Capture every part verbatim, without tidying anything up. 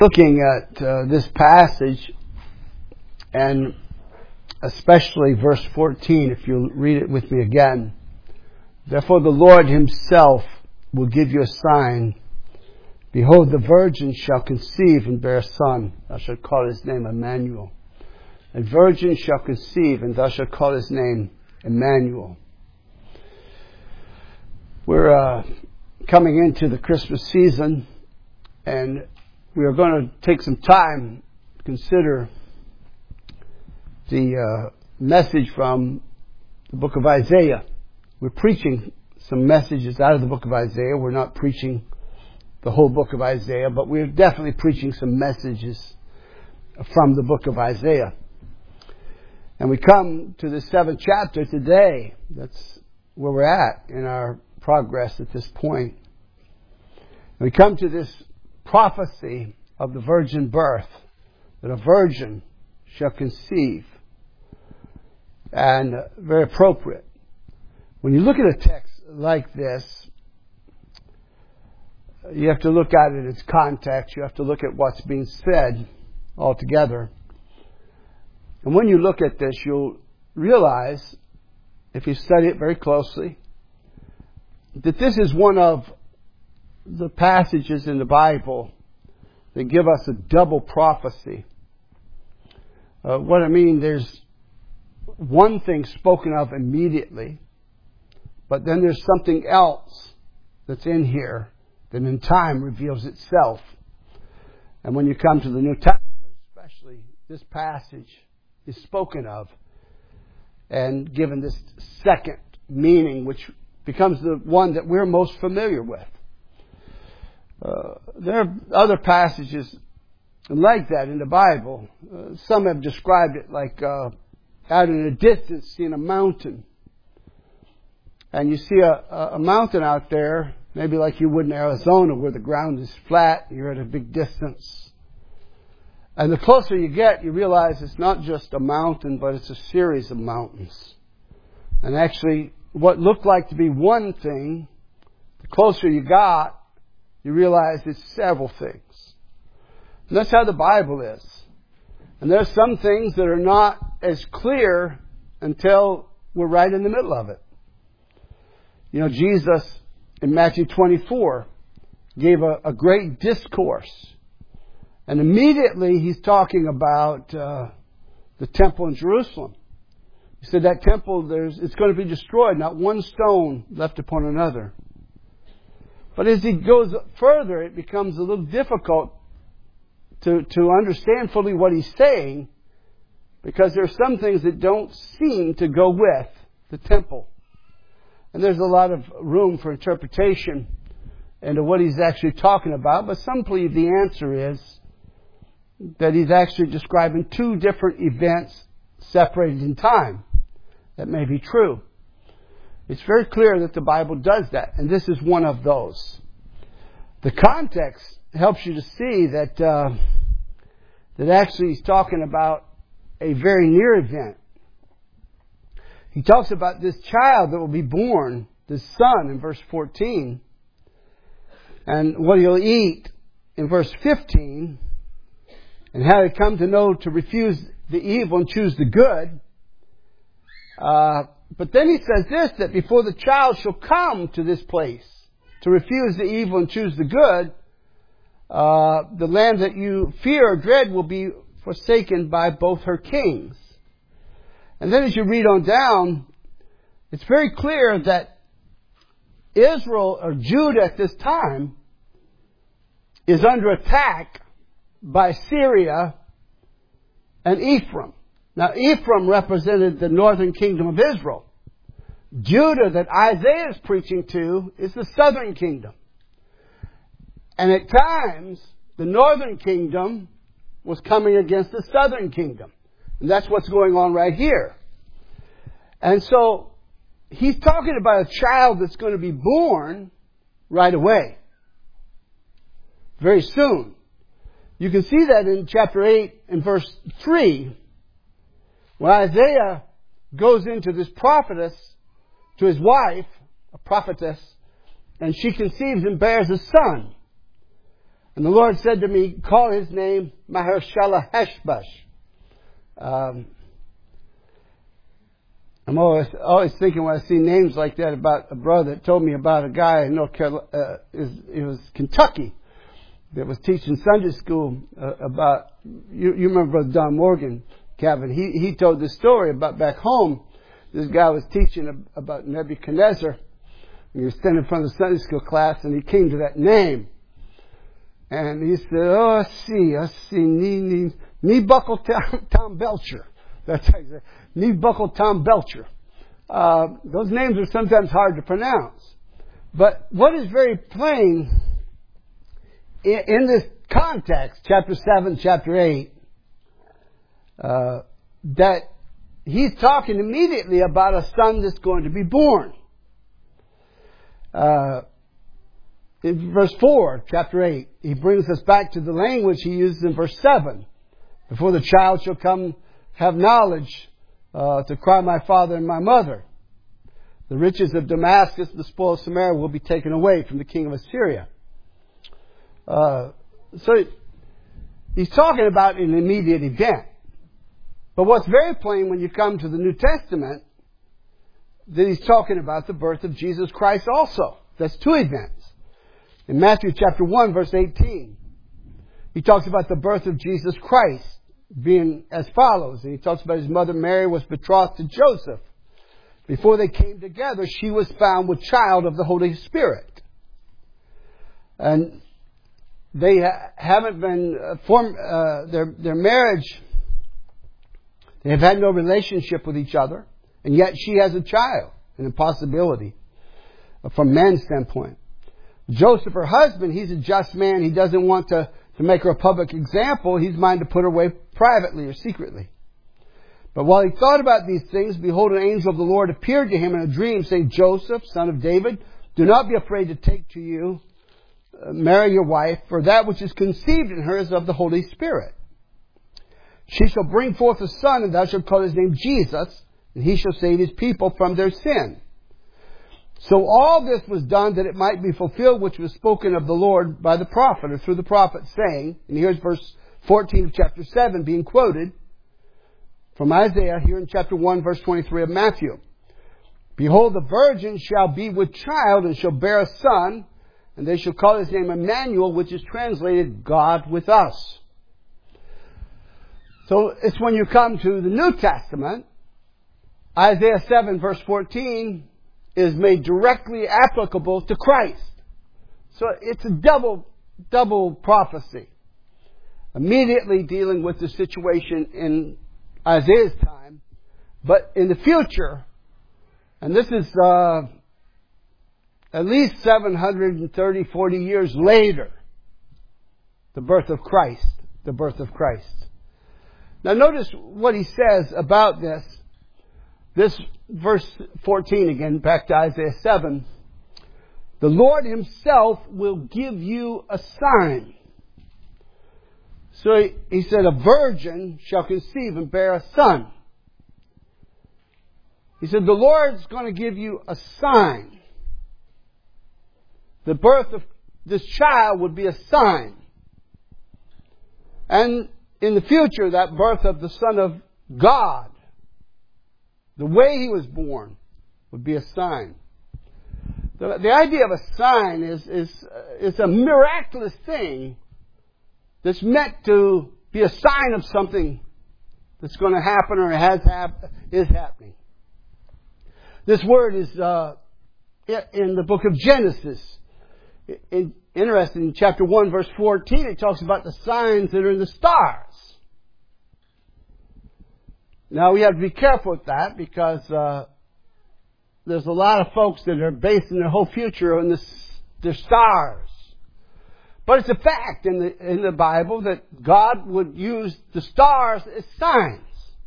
Looking at uh, this passage, and especially verse fourteen, if you'll read it with me again. Therefore the Lord himself will give you a sign. Behold, the virgin shall conceive and bear a son. Thou shalt call his name Emmanuel. A virgin shall conceive, and thou shalt call his name Emmanuel. We're uh, coming into the Christmas season, and we are going to take some time to consider the uh, message from the book of Isaiah. We're preaching some messages out of the book of Isaiah. We're not preaching the whole book of Isaiah, but we're definitely preaching some messages from the book of Isaiah. And we come to the seventh chapter today. That's where we're at in our progress at this point. And we come to this prophecy of the virgin birth, that a virgin shall conceive. And uh, very appropriate. When you look at a text like this, you have to look at it in its context. You have to look at what's being said altogether. And when you look at this, you'll realize, if you study it very closely, that this is one of the passages in the Bible that give us a double prophecy. Uh, what I mean, there's one thing spoken of immediately, but then there's something else that's in here that in time reveals itself. And when you come to the New Testament, especially, this passage is spoken of and given this second meaning, which becomes the one that we're most familiar with. Uh, there are other passages like that in the Bible. Uh, some have described it like uh, out in a distance, seeing a mountain. And you see a, a mountain out there, maybe like you would in Arizona, where the ground is flat, you're at a big distance. And the closer you get, you realize it's not just a mountain, but it's a series of mountains. And actually, what looked like to be one thing, the closer you got, you realize it's several things. And that's how the Bible is. And there's some things that are not as clear until we're right in the middle of it. You know, Jesus in Matthew twenty-four gave a, a great discourse. And immediately he's talking about uh, the temple in Jerusalem. He said that temple, there's, it's going to be destroyed, not one stone left upon another. But as he goes further, it becomes a little difficult to, to understand fully what he's saying, because there are some things that don't seem to go with the temple. And there's a lot of room for interpretation into what he's actually talking about, but some believe the answer is that he's actually describing two different events separated in time. That may be true. It's very clear that the Bible does that, and this is one of those. The context helps you to see that uh, that actually he's talking about a very near event. He talks about this child that will be born, this son, in verse fourteen, and what he'll eat in verse fifteen, and how he come to know to refuse the evil and choose the good. Uh, but then he says this, that before the child shall come to this place to refuse the evil and choose the good, uh, the land that you fear or dread will be forsaken by both her kings. And then as you read on down, it's very clear that Israel or Judah at this time is under attack by Syria and Ephraim. Now, Ephraim represented the northern kingdom of Israel. Judah, that Isaiah is preaching to, is the southern kingdom. And at times, the northern kingdom was coming against the southern kingdom. And that's what's going on right here. And so, he's talking about a child that's going to be born right away. Very soon. You can see that in chapter eight and verse three. When Isaiah goes into this prophetess, to his wife, a prophetess, and she conceives and bears a son. And the Lord said to me, call his name Maher-shalal-hash-baz. Um, I'm always always thinking when I see names like that about a brother that told me about a guy in North Carolina, uh, it was Kentucky, that was teaching Sunday school uh, about, you, you remember Brother Don Morgan, Kevin, he, he told this story about back home. This guy was teaching about Nebuchadnezzar. He was standing in front of the Sunday school class, and he came to that name. And he said, oh, I see, I see, knee, knee, knee buckle Tom, Tom Belcher. That's how he said, knee buckle Tom Belcher. Uh, those names are sometimes hard to pronounce. But what is very plain in, in this context, chapter seven, chapter eight, uh, that he's talking immediately about a son that's going to be born. Uh, in verse four, chapter eight, he brings us back to the language he uses in verse seven. Before the child shall come have knowledge uh, to cry my father and my mother. The riches of Damascus, the spoil of Samaria will be taken away from the king of Assyria. Uh, so he's talking about an immediate event. But what's very plain when you come to the New Testament, that he's talking about the birth of Jesus Christ also. That's two events. In Matthew chapter one, verse eighteen, he talks about the birth of Jesus Christ being as follows. And he talks about his mother Mary was betrothed to Joseph. Before they came together, she was found with child of the Holy Spirit. And they ha- haven't been uh, form uh, their their marriage. They have had no relationship with each other, and yet she has a child, an impossibility from man's standpoint. Joseph, her husband, he's a just man. He doesn't want to, to make her a public example. He's minded to put her away privately or secretly. But while he thought about these things, behold, an angel of the Lord appeared to him in a dream, saying, Joseph, son of David, do not be afraid to take to you uh, Mary your wife, for that which is conceived in her is of the Holy Spirit. She shall bring forth a son, and thou shalt call his name Jesus, and he shall save his people from their sin. So all this was done that it might be fulfilled, which was spoken of the Lord by the prophet, or through the prophet, saying, and here's verse fourteen of chapter seven being quoted from Isaiah here in chapter one, verse twenty-three of Matthew. Behold, the virgin shall be with child, and shall bear a son, and they shall call his name Emmanuel, which is translated God with us. So it's when you come to the New Testament, Isaiah seven verse fourteen is made directly applicable to Christ. So it's a double, double prophecy. Immediately dealing with the situation in Isaiah's time, but in the future, and this is uh, at least seven hundred thirty, forty years later, the birth of Christ, the birth of Christ. Now notice what he says about this. This verse fourteen again, back to Isaiah seven. The Lord himself will give you a sign. So he, he said, a virgin shall conceive and bear a son. He said, the Lord's going to give you a sign. The birth of this child would be a sign. And in the future, that birth of the Son of God, the way he was born, would be a sign. The, the idea of a sign is, is, uh, is a miraculous thing that's meant to be a sign of something that's going to happen or has hap- is happening. This word is uh, in the book of Genesis. In, interesting, in chapter one, verse fourteen, it talks about the signs that are in the stars. Now, we have to be careful with that because uh, there's a lot of folks that are basing their whole future on the, the stars. But it's a fact in the, in the Bible that God would use the stars as signs.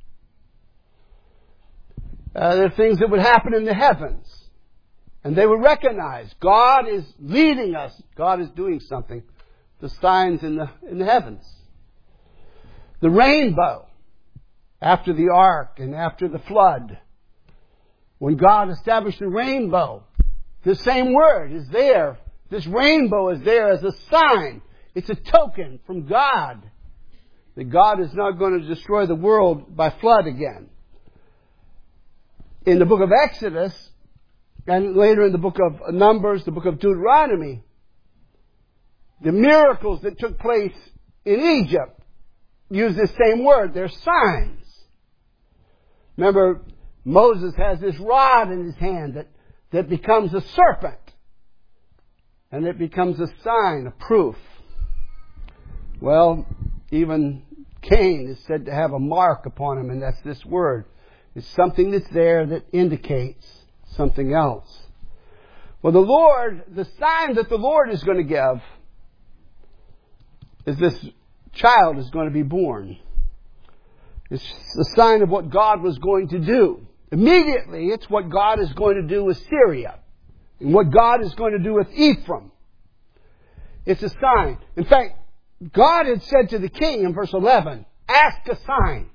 Uh, there are things that would happen in the heavens. And they would recognize God is leading us. God is doing something. The signs in the, in the heavens. The rainbow. After the ark and after the flood. When God established the rainbow, the same word is there. This rainbow is there as a sign. It's a token from God that God is not going to destroy the world by flood again. In the book of Exodus, and later in the book of Numbers, the book of Deuteronomy, the miracles that took place in Egypt use this same word. They're signs. Remember, Moses has this rod in his hand that, that becomes a serpent. And it becomes a sign, a proof. Well, even Cain is said to have a mark upon him, and that's this word. It's something that's there that indicates something else. Well, the Lord, the sign that the Lord is going to give is this child is going to be born. It's the sign of what God was going to do. Immediately, it's what God is going to do with Syria. And what God is going to do with Ephraim. It's a sign. In fact, God had said to the king in verse eleven, ask a sign.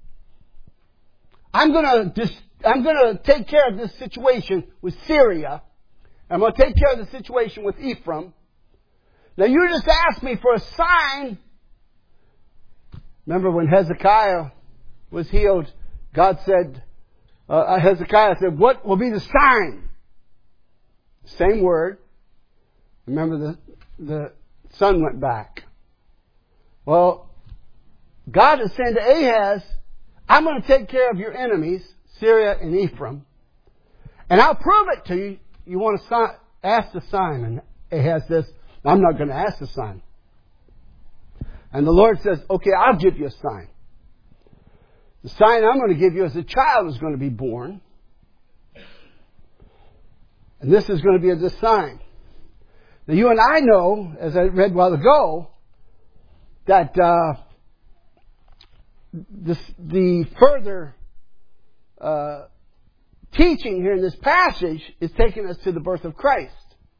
I'm going to I'm going to take care of this situation with Syria. I'm going to take care of the situation with Ephraim. Now you just asked me for a sign. Remember when Hezekiah was healed, God said, uh, Hezekiah said, what will be the sign? Same word. Remember the, the son went back. Well, God is saying to Ahaz, I'm going to take care of your enemies, Syria and Ephraim, and I'll prove it to you. You want to sign, ask the sign. And Ahaz says, I'm not going to ask the sign. And the Lord says, okay, I'll give you a sign. The sign I'm going to give you is a child is going to be born. And this is going to be the sign. Now you and I know, as I read a while ago, that uh, this, the further uh, teaching here in this passage is taking us to the birth of Christ.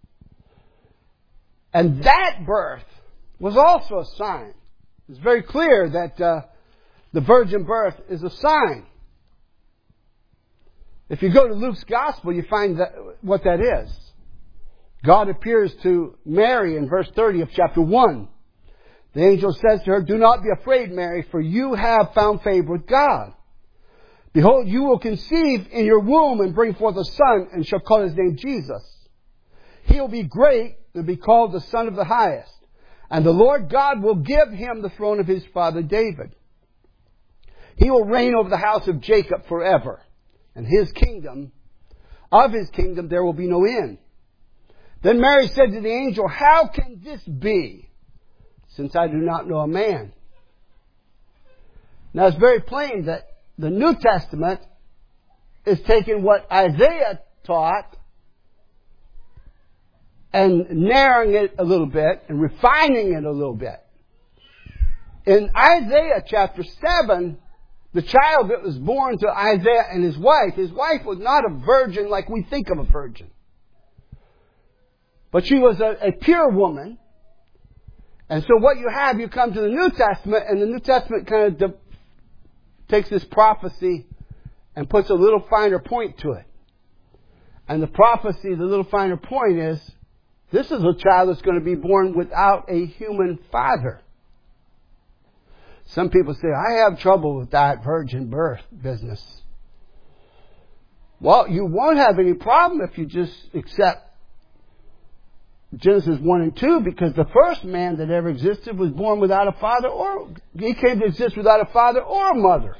And that birth was also a sign. It's very clear that uh, the virgin birth is a sign. If you go to Luke's Gospel, you find that, what that is. God appears to Mary in verse thirty of chapter one. The angel says to her, do not be afraid, Mary, for you have found favor with God. Behold, you will conceive in your womb and bring forth a son, and shall call his name Jesus. He will be great and be called the Son of the Highest. And the Lord God will give him the throne of his father David. He will reign over the house of Jacob forever. And his kingdom, of his kingdom, there will be no end. Then Mary said to the angel, how can this be, since I do not know a man? Now it's very plain that the New Testament is taking what Isaiah taught and narrowing it a little bit and refining it a little bit. In Isaiah chapter seven, the child that was born to Isaiah and his wife, his wife was not a virgin like we think of a virgin. But she was a, a pure woman. And so what you have, you come to the New Testament, and the New Testament kind of de- takes this prophecy and puts a little finer point to it. And the prophecy, the little finer point is, this is a child that's going to be born without a human father. Some people say, I have trouble with that virgin birth business. Well, you won't have any problem if you just accept Genesis one and two, because the first man that ever existed was born without a father, or he came to exist without a father or a mother.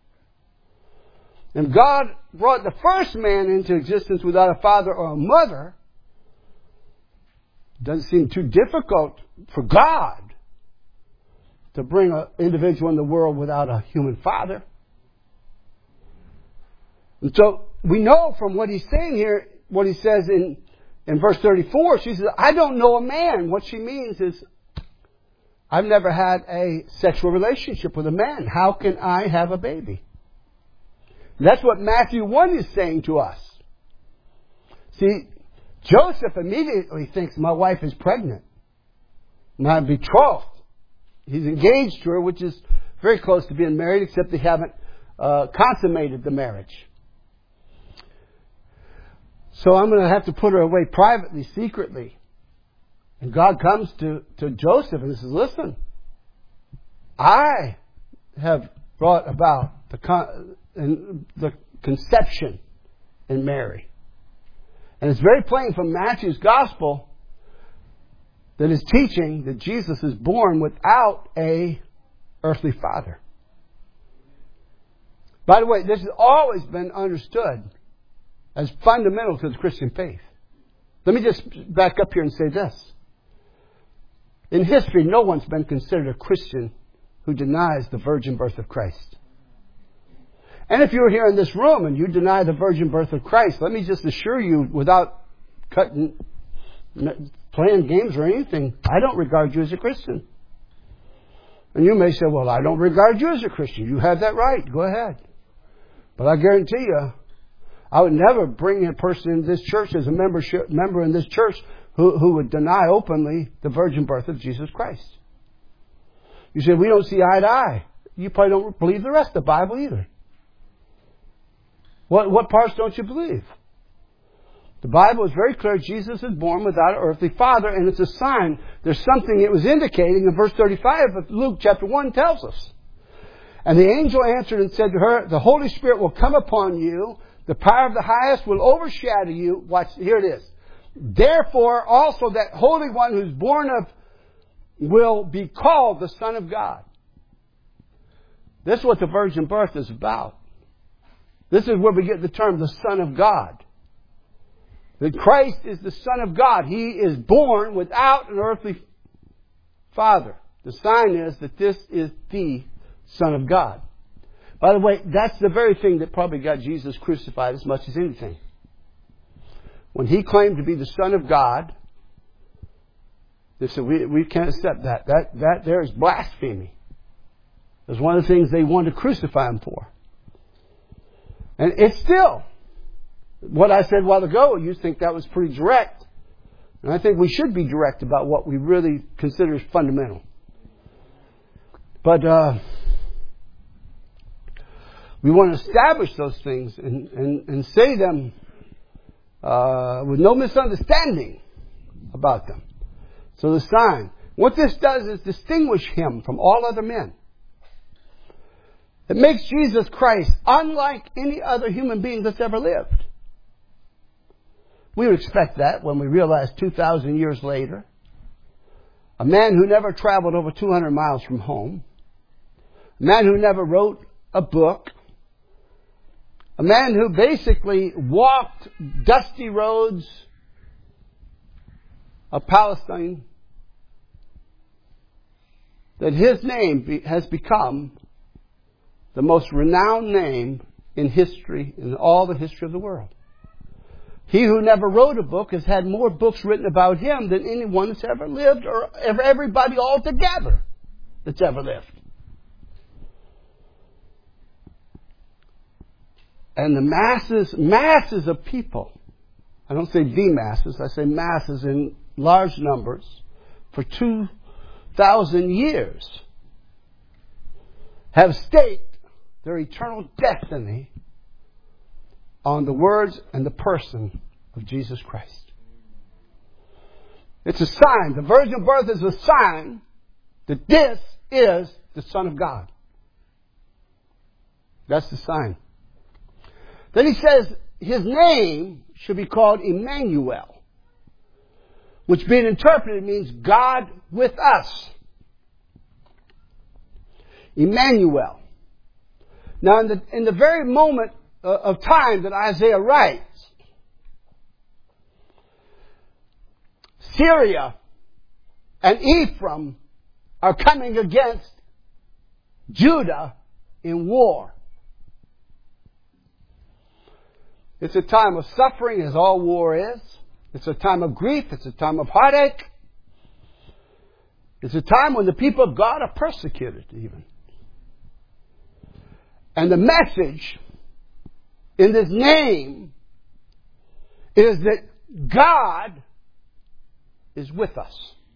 And God brought the first man into existence without a father or a mother. Doesn't seem too difficult for God to bring an individual in the world without a human father. And so we know from what he's saying here, what he says in, in verse thirty-four, she says, I don't know a man. What she means is, I've never had a sexual relationship with a man. How can I have a baby? And that's what Matthew one is saying to us. See, Joseph immediately thinks my wife is pregnant. My betrothed. He's engaged to her, which is very close to being married, except they haven't uh, consummated the marriage. So I'm going to have to put her away privately, secretly. And God comes to, to Joseph and says, listen, I have brought about the, con- the conception in Mary. And it's very plain from Matthew's gospel that is teaching that Jesus is born without a earthly father. By the way, this has always been understood as fundamental to the Christian faith. Let me just back up here and say this. In history, no one's been considered a Christian who denies the virgin birth of Christ. And if you're here in this room and you deny the virgin birth of Christ, let me just assure you, without cutting, playing games or anything, I don't regard you as a Christian. And you may say, well, I don't regard you as a Christian. You have that right. Go ahead. But I guarantee you, I would never bring a person in this church as a membership, member in this church who, who would deny openly the virgin birth of Jesus Christ. You say, we don't see eye to eye. You probably don't believe the rest of the Bible either. What, what parts don't you believe? The Bible is very clear. Jesus is born without an earthly father, and it's a sign. There's something it was indicating in verse thirty-five of Luke chapter one tells us. And the angel answered and said to her, the Holy Spirit will come upon you. The power of the highest will overshadow you. Watch, here it is. Therefore, also that Holy One who's born of will be called the Son of God. This is what the virgin birth is about. This is where we get the term the Son of God. That Christ is the Son of God. He is born without an earthly father. The sign is that this is the Son of God. By the way, that's the very thing that probably got Jesus crucified as much as anything. When He claimed to be the Son of God, they said, we, we can't accept that. That, that there is blasphemy. It was one of the things they wanted to crucify Him for. And it's still, what I said a while ago, you think that was pretty direct. And I think we should be direct about what we really consider as fundamental. But uh, we want to establish those things and, and, and say them uh, with no misunderstanding about them. So the sign. What this does is distinguish Him from all other men. It makes Jesus Christ unlike any other human being that's ever lived. We would expect that when we realize two thousand years later, a man who never traveled over two hundred miles from home, a man who never wrote a book, a man who basically walked dusty roads of Palestine, that his name be, has become the most renowned name in history, in all the history of the world. He who never wrote a book has had more books written about him than anyone that's ever lived, or ever, everybody altogether that's ever lived. And the masses, masses of people, I don't say the masses, I say masses in large numbers, for two thousand years, have staked their eternal destiny on the words and the person of Jesus Christ. It's a sign. The virgin birth is a sign that this is the Son of God. That's the sign. Then he says His name should be called Emmanuel, which being interpreted means God with us. Emmanuel. Now in the, in the very moment of time that Isaiah writes, Syria and Ephraim are coming against Judah in war. It's a time of suffering, as all war is. It's a time of grief. It's a time of heartache. It's a time when the people of God are persecuted even. And the message in this name is that God is with us.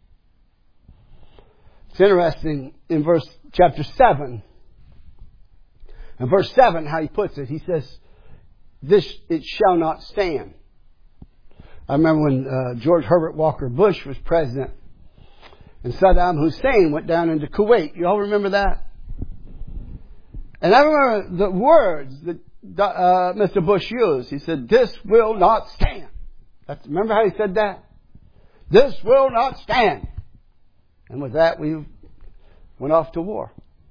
It's interesting in verse chapter seven. In verse seven, how he puts it, he says, this it shall not stand. I remember when uh, George Herbert Walker Bush was president, and Saddam Hussein went down into Kuwait. You all remember that? And I remember the words that uh, Mister Bush used. He said, "This will not stand." That's, remember how he said that? This will not stand. And with that, we went off to war.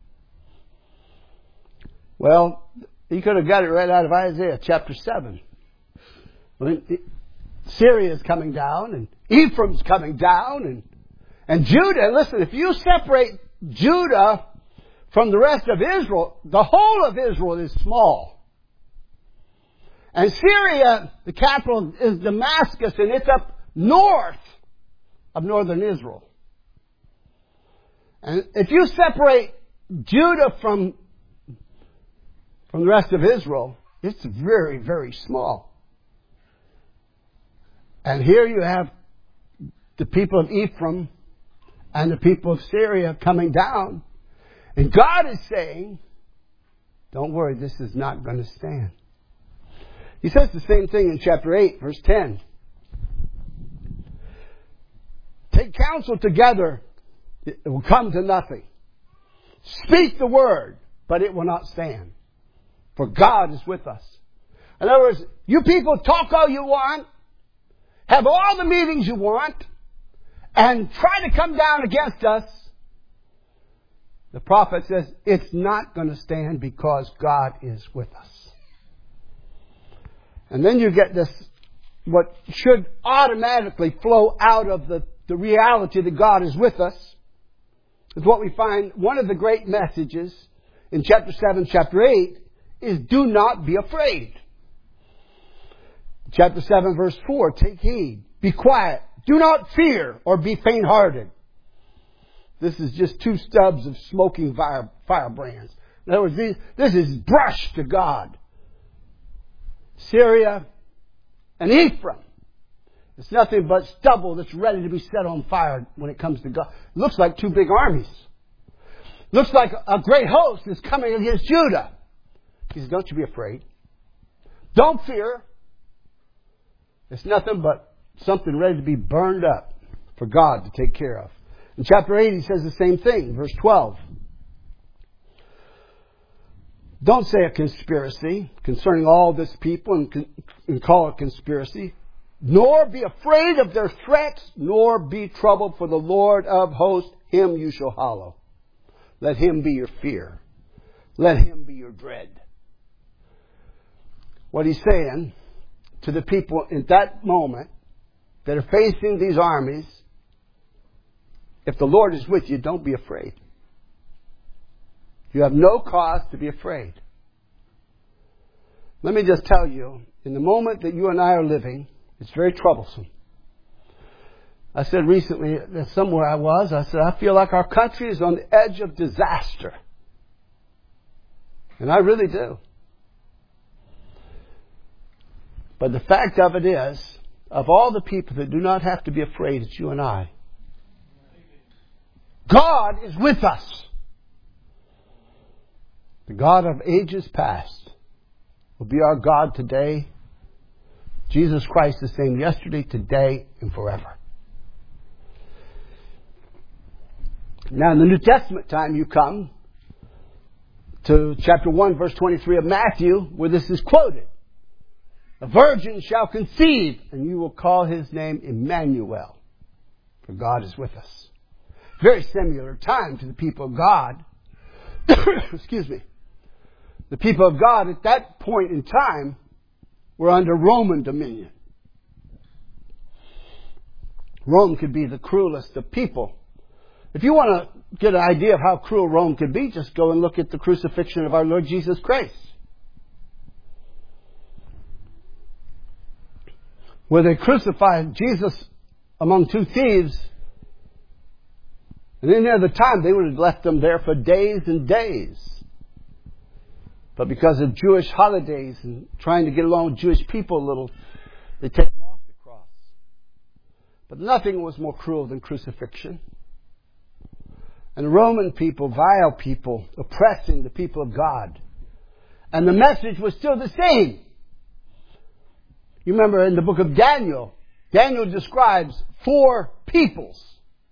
Well, he could have got it right out of Isaiah chapter seven. When Syria is coming down, and Ephraim's coming down, and, and Judah. Listen, if you separate Judah from the rest of Israel, the whole of Israel is small. And Syria, the capital is Damascus, and it's up north of northern Israel. And if you separate Judah from, from the rest of Israel, it's very, very small. And here you have the people of Ephraim and the people of Syria coming down. And God is saying, don't worry, this is not going to stand. He says the same thing in chapter eight, verse ten. Take counsel together, it will come to nothing. Speak the word, but it will not stand. For God is with us. In other words, you people talk all you want, have all the meetings you want, and try to come down against us. The prophet says it's not going to stand because God is with us. And then you get this, what should automatically flow out of the, the reality that God is with us, is what we find one of the great messages in chapter seven, chapter eight, is do not be afraid. Chapter seven, verse four, take heed, be quiet, do not fear or be faint-hearted. This is just two stubs of smoking fire, firebrands. In other words, these, this is brush to God. Syria and Ephraim. It's nothing but stubble that's ready to be set on fire when it comes to God. It looks like two big armies. Looks like a great host is coming against Judah. He says, don't you be afraid. Don't fear. It's nothing but something ready to be burned up for God to take care of. In chapter eight, he says the same thing, verse twelve. Don't say a conspiracy concerning all this people and, and call it conspiracy, nor be afraid of their threats, nor be troubled, for the Lord of hosts, him you shall hallow. Let him be your fear. Let him be your dread. What he's saying to the people in that moment that are facing these armies, if the Lord is with you, don't be afraid. You have no cause to be afraid. Let me just tell you, in the moment that you and I are living, it's very troublesome. I said recently, that somewhere I was, I said, I feel like our country is on the edge of disaster. And I really do. But the fact of it is, of all the people that do not have to be afraid, it's you and I. God is with us. The God of ages past will be our God today. Jesus Christ the same yesterday, today, and forever. Now in the New Testament time you come to chapter one, verse twenty-three of Matthew, where this is quoted. A virgin shall conceive, and you will call his name Emmanuel, for God is with us. Very similar time to the people of God. Excuse me. The people of God at that point in time were under Roman dominion. Rome could be the cruelest of people. If you want to get an idea of how cruel Rome could be, just go and look at the crucifixion of our Lord Jesus Christ. Where they crucified Jesus among two thieves, and in the time they would have left them there for days and days. But because of Jewish holidays and trying to get along with Jewish people a little, they take them off the cross. But nothing was more cruel than crucifixion. And the Roman people, vile people, oppressing the people of God. And the message was still the same. You remember in the book of Daniel, Daniel describes four peoples,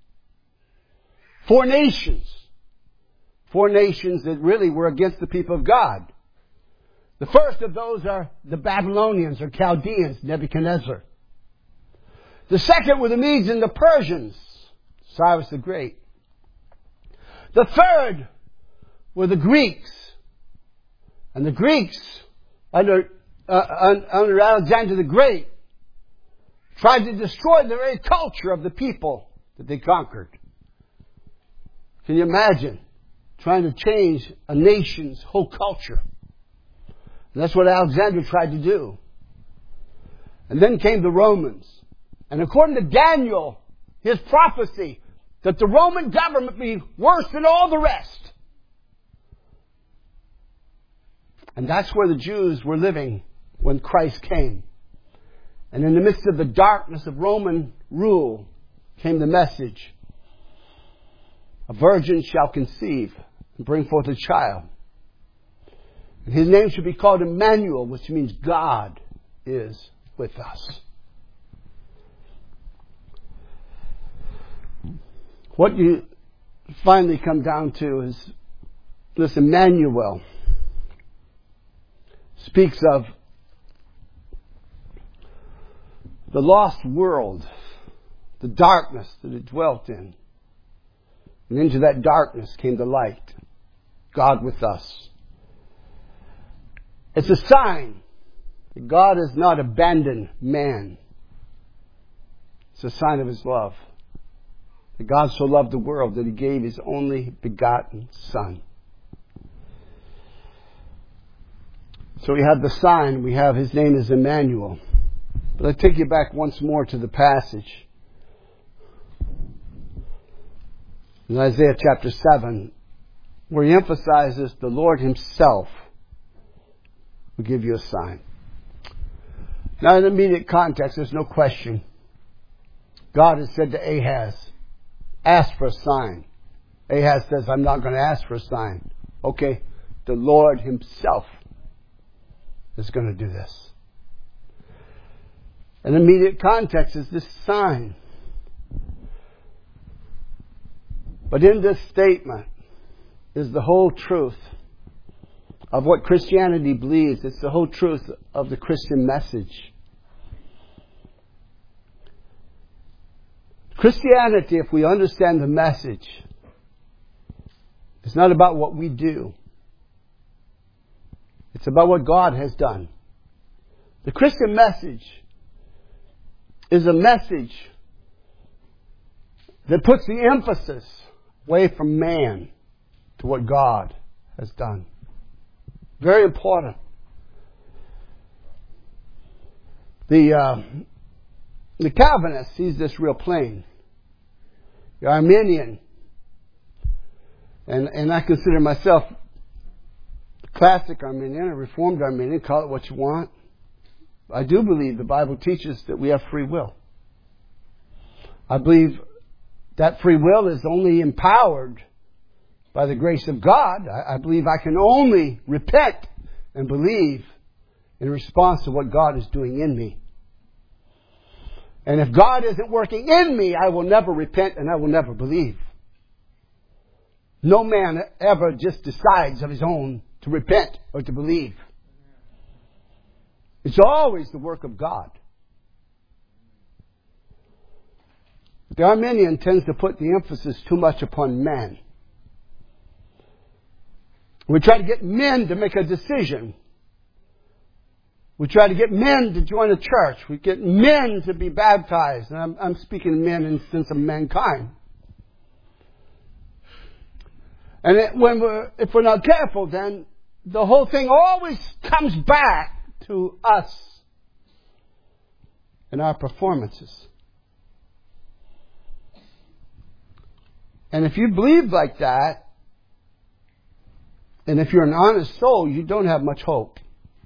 four nations, four nations that really were against the people of God. The first of those are the Babylonians or Chaldeans, Nebuchadnezzar. The second were the Medes and the Persians, Cyrus the Great. The third were the Greeks. And the Greeks, under, uh, under Alexander the Great, tried to destroy the very culture of the people that they conquered. Can you imagine trying to change a nation's whole culture? And that's what Alexander tried to do. And then came the Romans. And according to Daniel, his prophecy, that the Roman government would be worse than all the rest. And that's where the Jews were living when Christ came. And in the midst of the darkness of Roman rule came the message, a virgin shall conceive and bring forth a child. And his name should be called Emmanuel, which means God is with us. What you finally come down to is this Emmanuel speaks of the lost world, the darkness that it dwelt in. And into that darkness came the light, God with us. It's a sign that God has not abandoned man. It's a sign of His love. That God so loved the world that He gave His only begotten Son. So we have the sign, we have His name is Emmanuel. But I take you back once more to the passage. In Isaiah chapter seven, where He emphasizes the Lord Himself will give you a sign. Now in the immediate context, there's no question. God has said to Ahaz, ask for a sign. Ahaz says, I'm not going to ask for a sign. Okay, the Lord Himself is going to do this. An immediate context is this sign. But in this statement is the whole truth of what Christianity believes. It's the whole truth of the Christian message. Christianity, if we understand the message, it's not about what we do. It's about what God has done. The Christian message is a message that puts the emphasis away from man to what God has done. Very important. The uh, the Calvinist sees this real plain. The Arminian, and and I consider myself a classic Arminian, a Reformed Arminian, call it what you want. I do believe the Bible teaches that we have free will. I believe that free will is only empowered by the grace of God. I, I believe I can only repent and believe in response to what God is doing in me. And if God isn't working in me, I will never repent and I will never believe. No man ever just decides of his own to repent or to believe. It's always the work of God. The Arminian tends to put the emphasis too much upon man. We try to get men to make a decision. We try to get men to join a church. We get men to be baptized. And I'm, I'm speaking men in the sense of mankind. And it, when we're, if we're not careful, then the whole thing always comes back to us and our performances. And if you believe like that, and if you're an honest soul, you don't have much hope.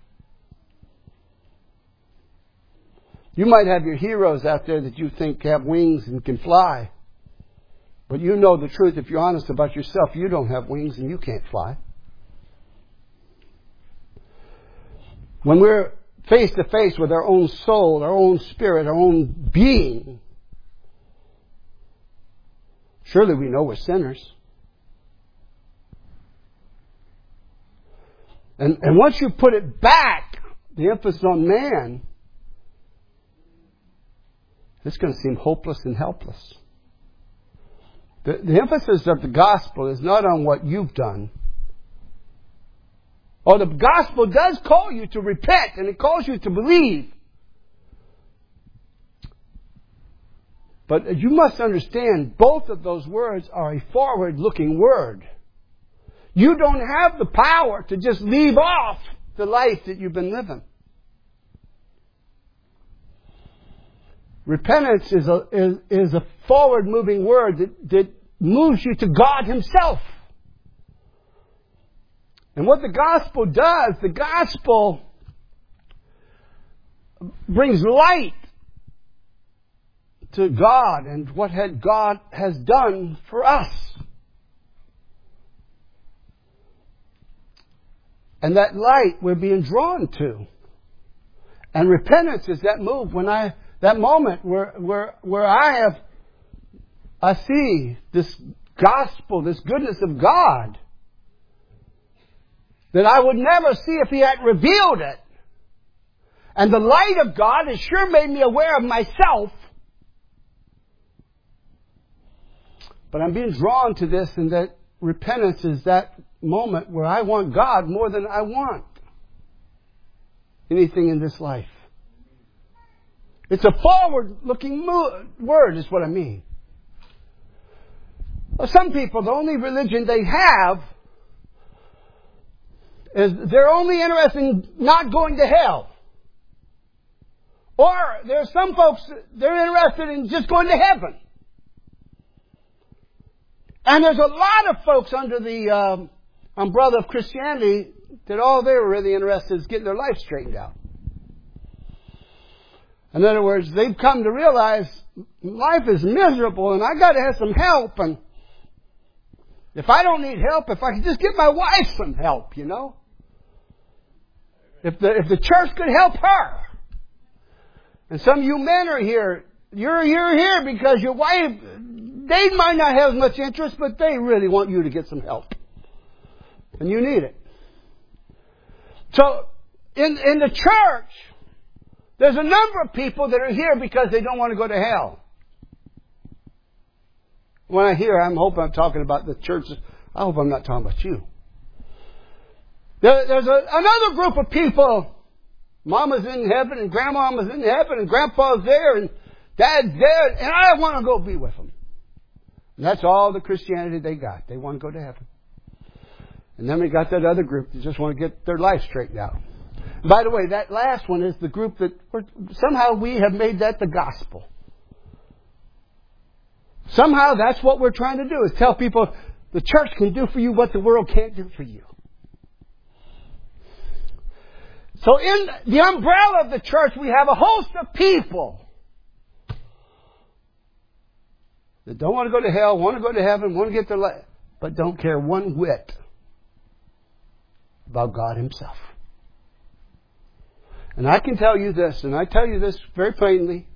You might have your heroes out there that you think have wings and can fly. But you know the truth. If you're honest about yourself, you don't have wings and you can't fly. When we're face to face with our own soul, our own spirit, our own being. Surely we know we're sinners. And, and once you put it back, the emphasis on man, it's going to seem hopeless and helpless. The, the emphasis of the gospel is not on what you've done. Oh, the gospel does call you to repent, and it calls you to believe. But you must understand, both of those words are a forward-looking word. You don't have the power to just leave off the life that you've been living. Repentance is a, is, is a forward-moving word that, that moves you to God Himself. And what the gospel does, the gospel brings light to God and what had God has done for us. And that light we're being drawn to. And repentance is that move when I, that moment where, where, where I have, I see this gospel, this goodness of God that I would never see if He had revealed it. And the light of God has sure made me aware of myself. But I'm being drawn to this, and that repentance is that moment where I want God more than I want anything in this life. It's a forward-looking word is what I mean. Well, some people, the only religion they have is they're only interested in not going to hell. Or there's some folks, they're interested in just going to heaven. And there's a lot of folks under the um, umbrella of Christianity that all they were really interested in is getting their life straightened out. In other words, they've come to realize life is miserable and I got to have some help. And if I don't need help, if I could just give my wife some help, you know. If the, if the church could help her. And some of you men are here. You're, you're here because your wife, they might not have as much interest, but they really want you to get some help. And you need it. So, in, in the church, there's a number of people that are here because they don't want to go to hell. When I hear, I'm hoping I'm talking about the church. I hope I'm not talking about you. There, there's a, another group of people. Mama's in heaven and grandmama's in heaven and grandpa's there and dad's there and I want to go be with them. And that's all the Christianity they got. They want to go to heaven. And then we got that other group that just want to get their life straightened out. And by the way, that last one is the group that somehow we have made that the gospel. Somehow that's what we're trying to do, is tell people the church can do for you what the world can't do for you. So in the umbrella of the church, we have a host of people that don't want to go to hell, want to go to heaven, want to get their life, but don't care one whit about God Himself. And I can tell you this, and I tell you this very plainly.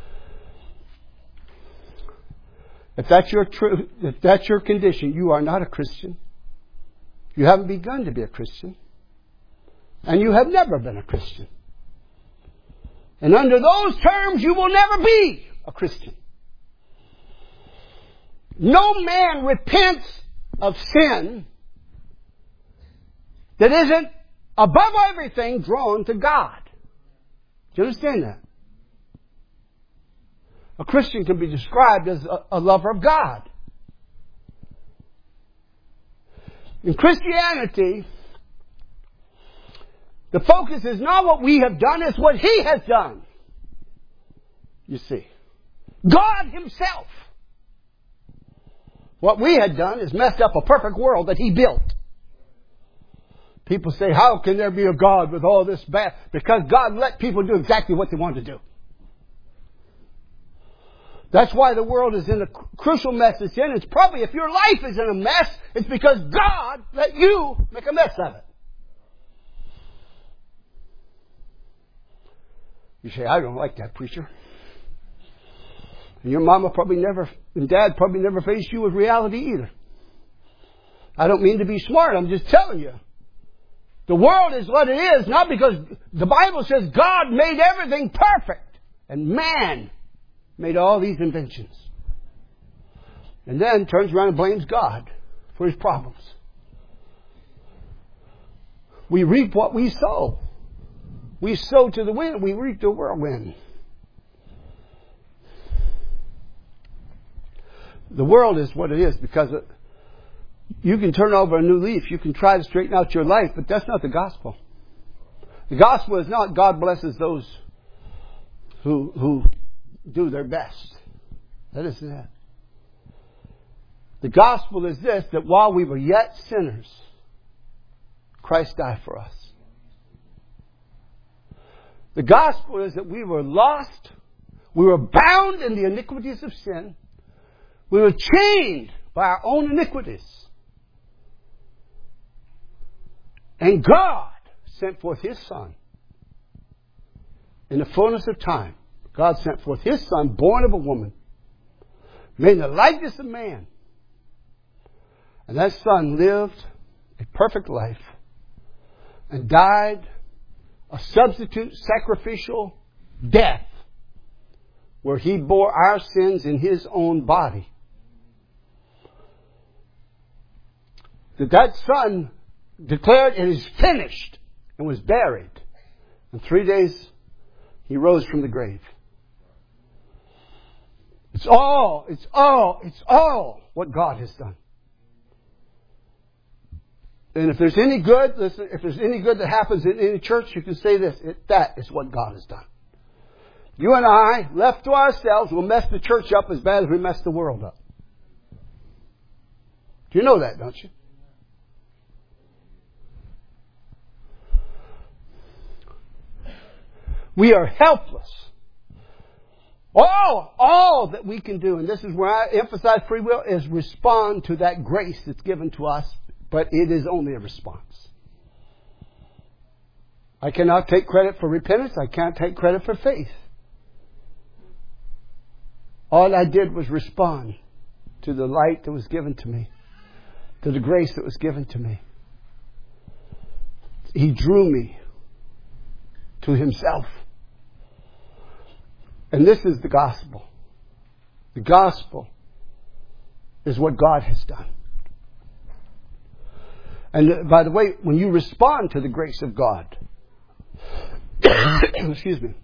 If that's your truth, if that's your condition, you are not a Christian. You haven't begun to be a Christian. And you have never been a Christian. And under those terms, you will never be a Christian. No man repents of sin that isn't above everything drawn to God. Do you understand that? A Christian can be described as a, a lover of God. In Christianity, the focus is not what we have done, it's what He has done. You see. God Himself. What we had done is messed up a perfect world that He built. People say, how can there be a God with all this bad? Because God let people do exactly what they wanted to do. That's why the world is in a crucial mess it's in. It's probably, if your life is in a mess, it's because God let you make a mess of it. You say, I don't like that preacher. And your mama probably never, and dad probably never faced you with reality either. I don't mean to be smart. I'm just telling you. The world is what it is, not because the Bible says God made everything perfect. And man made all these inventions. And then turns around and blames God for his problems. We reap what we sow. We sow to the wind, we reap the whirlwind. The world is what it is because it, you can turn over a new leaf. You can try to straighten out your life, but that's not the gospel. The gospel is not God blesses those who who do their best. That isn't it. The gospel is this, that while we were yet sinners, Christ died for us. The gospel is that we were lost. We were bound in the iniquities of sin. We were chained by our own iniquities. And God sent forth His Son. In the fullness of time, God sent forth His Son, born of a woman, made in the likeness of man. And that Son lived a perfect life and died a substitute sacrificial death where He bore our sins in His own body. That that Son declared it is finished and was buried. In three days He rose from the grave. It's all, it's all, it's all what God has done. And if there's any good, listen, if there's any good that happens in any church, you can say this, it, that is what God has done. You and I, left to ourselves, will mess the church up as bad as we mess the world up. Do you know that, don't you? We are helpless. All, all that we can do, and this is where I emphasize free will, is respond to that grace that's given to us, but it is only a response. I cannot take credit for repentance. I can't take credit for faith. All I did was respond to the light that was given to me, to the grace that was given to me. He drew me to Himself. And this is the gospel. The gospel is what God has done. And by the way, when you respond to the grace of God, excuse me,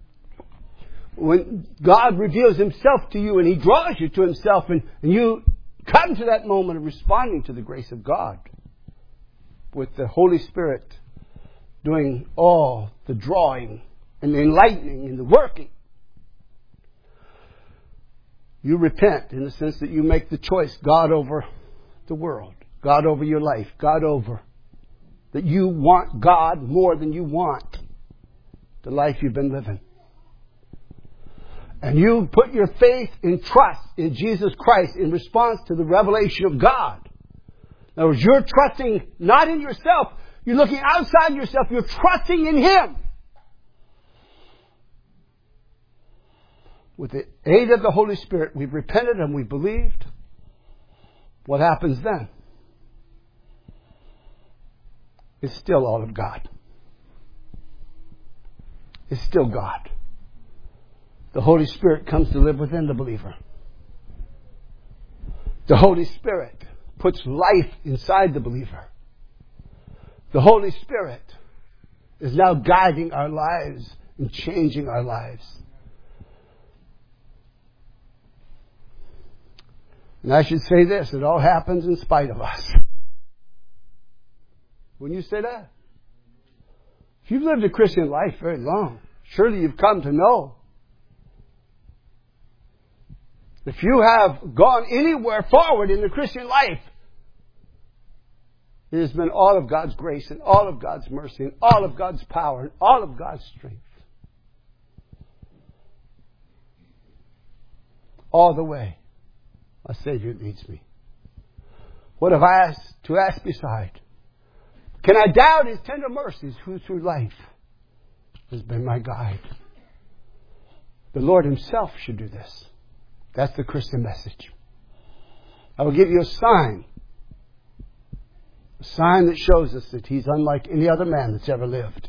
when God reveals Himself to you and He draws you to Himself and, and you come to that moment of responding to the grace of God with the Holy Spirit doing all the drawing and the enlightening and the working, you repent in the sense that you make the choice, God over the world, God over your life, God over. That you want God more than you want the life you've been living. And you put your faith and trust in Jesus Christ in response to the revelation of God. In other words, you're trusting not in yourself. You're looking outside yourself. You're trusting in Him. With the aid of the Holy Spirit, we've repented and we've believed. What happens then? It's still all of God. It's still God. The Holy Spirit comes to live within the believer. The Holy Spirit puts life inside the believer. The Holy Spirit is now guiding our lives and changing our lives. And I should say this, it all happens in spite of us. Wouldn't you say that? If you've lived a Christian life very long, surely you've come to know. If you have gone anywhere forward in the Christian life, it has been all of God's grace and all of God's mercy and all of God's power and all of God's strength. All the way. My Savior leads me. What have I asked to ask beside? Can I doubt His tender mercies who through life has been my guide? The Lord Himself should do this. That's the Christian message. I will give you a sign. A sign that shows us that He's unlike any other man that's ever lived.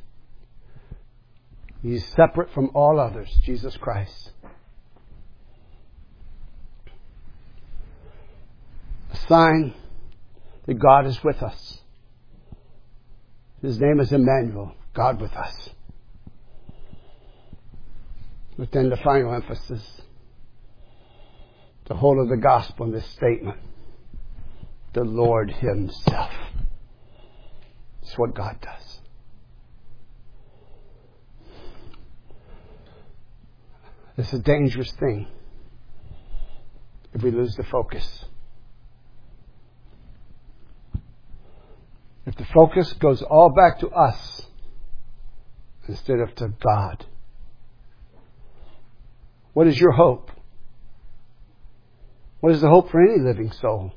He's separate from all others, Jesus Christ. A sign that God is with us. His name is Emmanuel, God with us. But then the final emphasis, the whole of the gospel in this statement, the Lord Himself. It's what God does. It's a dangerous thing if we lose the focus. If the focus goes all back to us instead of to God. What is your hope? What is the hope for any living soul?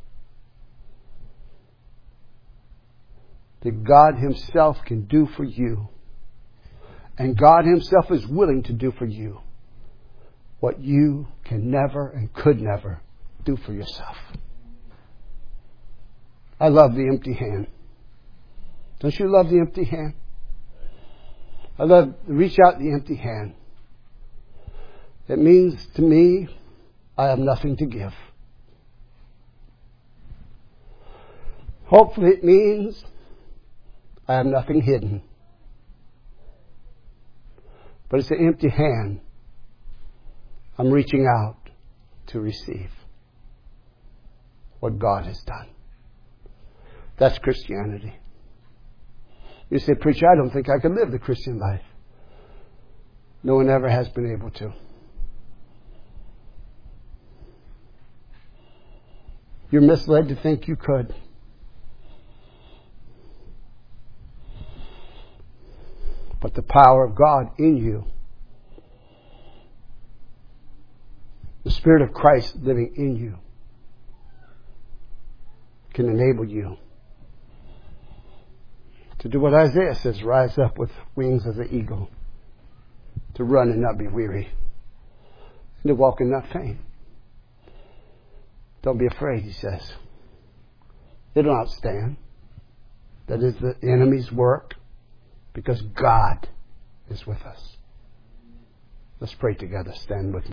That God Himself can do for you. And God Himself is willing to do for you what you can never and could never do for yourself. I love the empty hand. Don't you love the empty hand? I love to reach out the empty hand. It means to me, I have nothing to give. Hopefully it means I have nothing hidden. But it's an empty hand. I'm reaching out to receive what God has done. That's Christianity. You say, preacher, I don't think I can live the Christian life. No one ever has been able to. You're misled to think you could. But the power of God in you, the Spirit of Christ living in you, can enable you to do what Isaiah says, rise up with wings as an eagle, to run and not be weary, and to walk and not faint. Don't be afraid, he says. It'll not stand. That is the enemy's work, because God is with us. Let's pray together. Stand with me.